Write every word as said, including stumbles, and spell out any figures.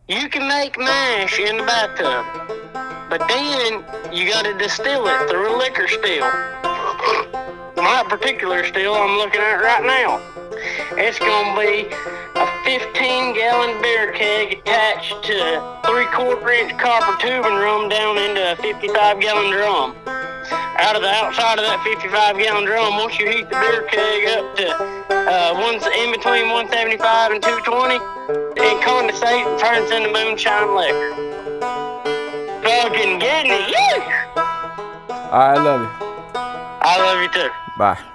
You can make mash in the bathtub, but then you gotta distill it through a liquor still. My particular still I'm looking at right now. It's gonna be a fifteen gallon beer keg attached to a three quarter inch copper tubing run down into a fifty-five gallon drum. Out of the outside of that fifty-five gallon drum, once you heat the beer keg up to uh, one's in between one seventy-five and two twenty, it condensates and turns into moonshine liquor. Fucking getting it, yeah! I love you. I love you too. Bye.